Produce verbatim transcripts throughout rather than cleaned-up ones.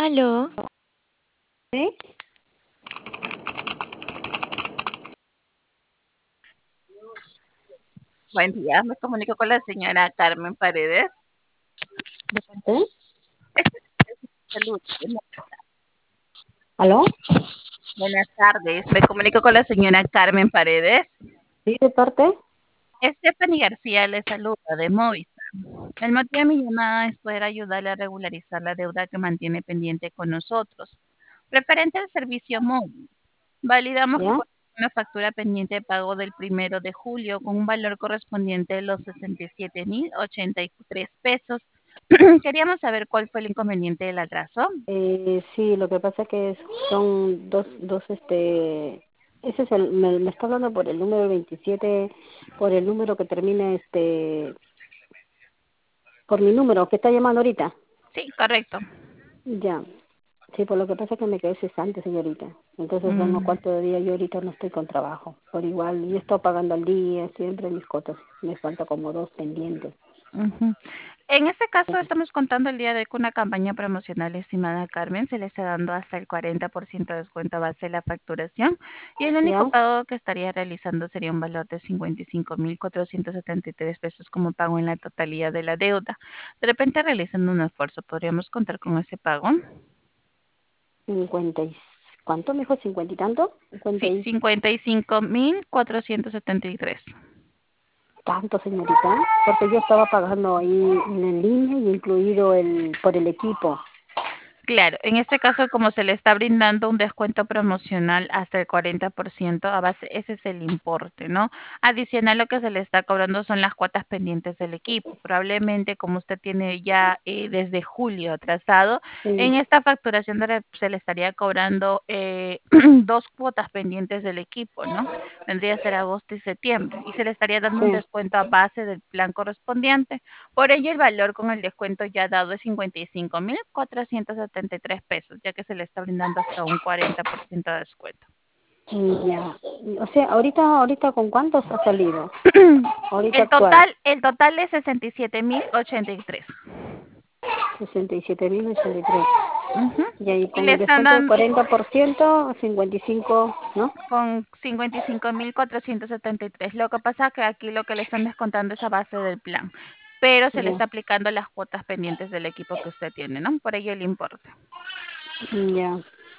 Aló, ¿Sí? Buen día, me comunico con la señora Carmen Paredes. ¿De parte? Este es salud. ¿Aló? Buenas tardes, me comunico con la señora Carmen Paredes. ¿Sí, de parte? Stephanie García le saluda de Movistar. El motivo de mi llamada es poder ayudarle a regularizar la deuda que mantiene pendiente con nosotros. Referente al servicio móvil, validamos que ¿Ya? con una factura pendiente de pago del primero de julio con un valor correspondiente de los sesenta y siete mil ochenta y tres pesos. Queríamos saber cuál fue el inconveniente del atraso. Eh, sí, lo que pasa es que son dos, dos, este, ese es el, me, me está hablando por el número veintisiete, por el número que termina, este, por mi número que está llamando ahorita. Sí, correcto. Ya. Sí, por lo que pasa es que me quedé cesante, señorita. Entonces, son unos Mm, cuantos días, yo ahorita no estoy con trabajo. Por igual, yo estoy pagando al día, siempre mis cotas. Me falta como dos pendientes. ujú. En este caso, estamos contando el día de hoy con una campaña promocional, estimada Carmen. Se le está dando hasta el cuarenta por ciento de descuento a base de la facturación y el único ¿Ya? pago que estaría realizando sería un valor de cincuenta y cinco mil cuatrocientos setenta y tres pesos como pago en la totalidad de la deuda. De repente, realizando un esfuerzo, ¿podríamos contar con ese pago? cincuenta y... ¿Cuánto me dijo? ¿Cincuenta y tanto? Cincuenta Sí, y cincuenta y cinco mil cuatrocientos setenta y tres. tanto, señorita. Porque yo estaba pagando ahí en línea y incluido el por el equipo. Claro, en este caso, como se le está brindando un descuento promocional hasta el cuarenta por ciento, a base, ese es el importe, ¿no? Adicional, lo que se le está cobrando son las cuotas pendientes del equipo. Probablemente, como usted tiene ya eh, desde julio atrasado, Sí, en esta facturación de re- se le estaría cobrando eh, dos cuotas pendientes del equipo, ¿no? Vendría a ser agosto y septiembre, y se le estaría dando un sí. descuento a base del plan correspondiente. Por ello, el valor con el descuento ya dado es cincuenta y cinco mil cuatrocientos setenta y tres pesos, ya que se le está brindando hasta un cuarenta por ciento de descuento. Y ya. O sea, ahorita, ahorita ¿con cuántos ha salido? Ahorita El actual, total, el total es sesenta y siete mil ochenta y tres. sesenta y siete mil ochenta y tres. Ujú. Y ahí Y con le el están descuento del dando cuarenta por ciento, cincuenta y cinco, ¿no? con cincuenta y cinco mil cuatrocientos setenta y tres. Lo que pasa es que aquí lo que le están descontando es a base del plan, pero se le Ya, está aplicando las cuotas pendientes del equipo que usted tiene, ¿no? Por ello el importe. ya.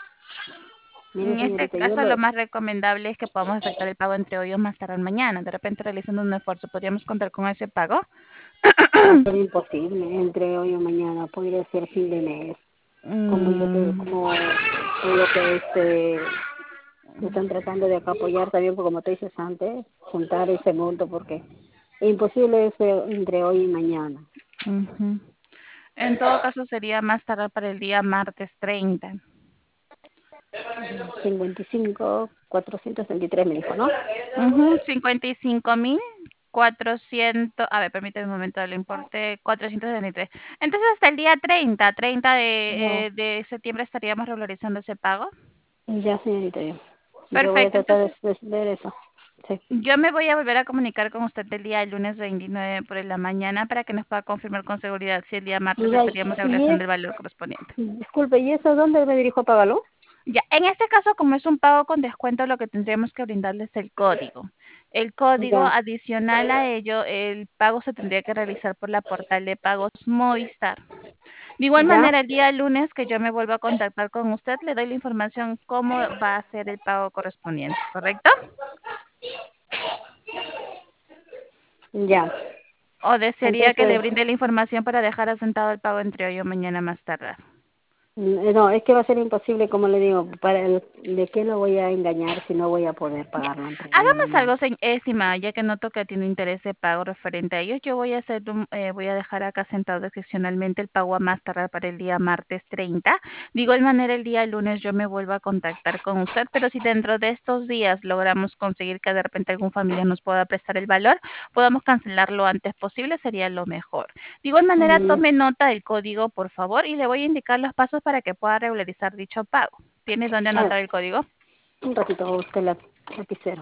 Mire, En este señorita, yo caso, lo lo, más recomendable es que podamos efectuar el pago entre hoy o más tarde mañana. De repente, realizando un esfuerzo, ¿podríamos contar con ese pago? va a ser imposible entre hoy o mañana, podría ser fin de mes. Como yo te, Mm, como todo lo que este me están tratando de acá apoyar también, porque como te dices antes, juntar ese monto, porque es imposible eso entre hoy y mañana. ujú. En todo caso, sería más tarde para el día martes treinta. cincuenta y cinco, cuatrocientos veintitrés me dijo, ¿no? Ujú, cincuenta y cinco mil cuatrocientos, a ver, permíteme un momento, el importe cuatrocientos setenta y tres. Entonces, hasta el día treinta, treinta de, No, eh, de septiembre estaríamos regularizando ese pago. ya, señorita, yo. Yo voy a Perfecto, tratar de entonces de ver eso. Sí. yo me voy a volver a comunicar con usted el día lunes veintinueve por la mañana para que nos pueda confirmar con seguridad si el día martes Mira, estaríamos y es, regresando el valor correspondiente. disculpe, ¿y eso dónde me dirijo a pagarlo? Ya, en este caso, como es un pago con descuento, lo que tendríamos que brindarles es el código. El código Ya, adicional a ello, el pago se tendría que realizar por la portal de pagos Movistar. De igual ya, manera, el día lunes que yo me vuelva a contactar con usted, le doy la información cómo va a ser el pago correspondiente, ¿correcto? ya. ¿O desearía que le Entonces, brinde la información para dejar asentado el pago entre hoy o mañana más tardar? mm, no, es que va a ser imposible, como le digo, para el, ¿de qué lo voy a engañar si no voy a poder Ya. pagarlo entre hoy y Hagamos mañana? algo, se- estimada, ya que noto que tiene interés de pago referente a ellos. Yo voy a hacer un- eh, voy a dejar acá sentado excepcionalmente el pago a más tardar para el día martes treinta. De igual manera, el día lunes yo me vuelvo a contactar con usted, pero si dentro de estos días logramos conseguir que de repente algún familiar nos pueda prestar el valor, podamos cancelarlo lo antes posible, sería lo mejor. De igual manera, Mm, tome nota del código, por favor, y le voy a indicar los pasos para que pueda regularizar dicho pago. ¿Tiene dónde a ver, anotar el código? un ratito voy a buscar el lapicero.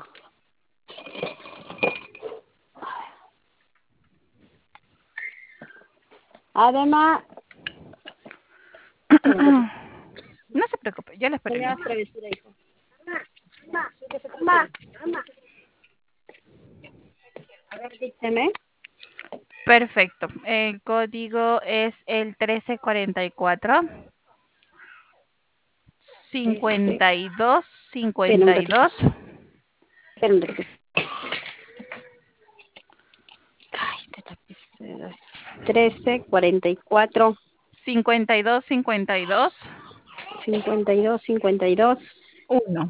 Además, espera un ratito. Yo le espero en Voy a línea. travesura, hijo. Mamá, mamá. A ver, dígame. Perfecto. El código es el trece cuarenta y cuatro, Este, cincuenta y dos, espera un cincuenta y ratito. dos. Espera un ratito. Ay, este lapicero. trece, cuarenta y cuatro, cincuenta y dos, cincuenta y dos, cincuenta y dos, cincuenta y dos, uno.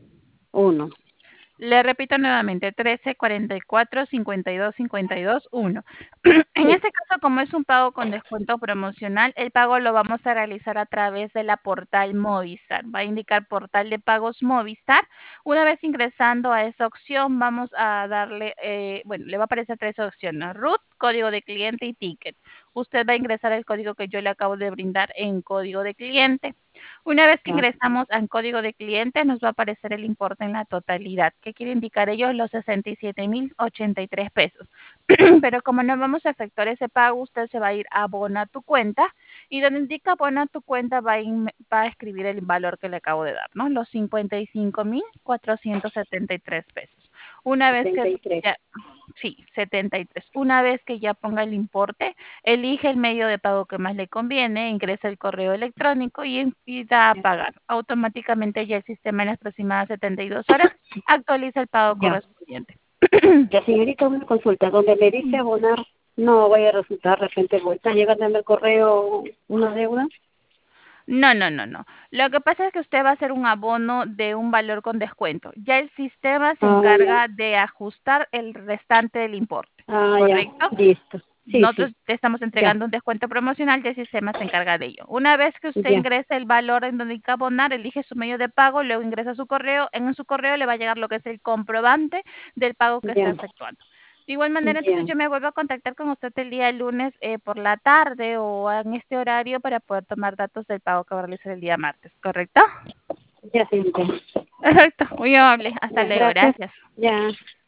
uno. Le repito nuevamente, trece, cuarenta y cuatro, cincuenta y dos, cincuenta y dos, uno. En Sí, este caso, como es un pago con descuento promocional, el pago lo vamos a realizar a través de la portal Movistar. Va a indicar portal de pagos Movistar. Una vez ingresando a esa opción, vamos a darle, eh, bueno, le va a aparecer tres opciones: root, código de cliente y ticket. Usted va a ingresar el código que yo le acabo de brindar en código de cliente. Una vez que ya, ingresamos al código de cliente, nos va a aparecer el importe en la totalidad. ¿Qué quiere indicar ellos? Los sesenta y siete mil ochenta y tres pesos. Pero como no vamos a efectuar ese pago, usted se va a ir a abona tu cuenta y donde indica abona tu cuenta va a, in- va a escribir el valor que le acabo de dar, ¿no? Los cincuenta y cinco mil cuatrocientos setenta y tres pesos. Una vez que setenta y tres. ya, sí, setenta y tres. Una vez que ya ponga el importe, elige el medio de pago que más le conviene, ingresa el correo electrónico y empieza a Ya, pagar. Automáticamente ya el sistema en las próximas setenta y dos horas actualiza el pago ya. correspondiente. Ya, señorita, una consulta. Donde me dice abonar, no vaya a resultar de repente, pues, está llegando en el correo una deuda. No, no, no, no. Lo que pasa es que usted va a hacer un abono de un valor con descuento. Ya el sistema se Ah, ya. encarga de ajustar el restante del importe, Ah, ya. ¿correcto? Listo. Sí, Nosotros sí. te estamos Ya, entregando un descuento promocional y el sistema se encarga de ello. Una vez que usted ya, ingrese el valor en donde hay que abonar, elige su medio de pago, luego ingresa su correo. En su correo le va a llegar lo que es el comprobante del pago que está ya, efectuando. De igual manera, entonces ya. yo me vuelvo a contactar con usted el día lunes eh, por la tarde o en este horario para poder tomar datos del pago que va a realizar el día martes, ¿correcto? Ya, señorita. Perfecto, muy amable. Hasta Ya, luego, gracias. gracias. Ya.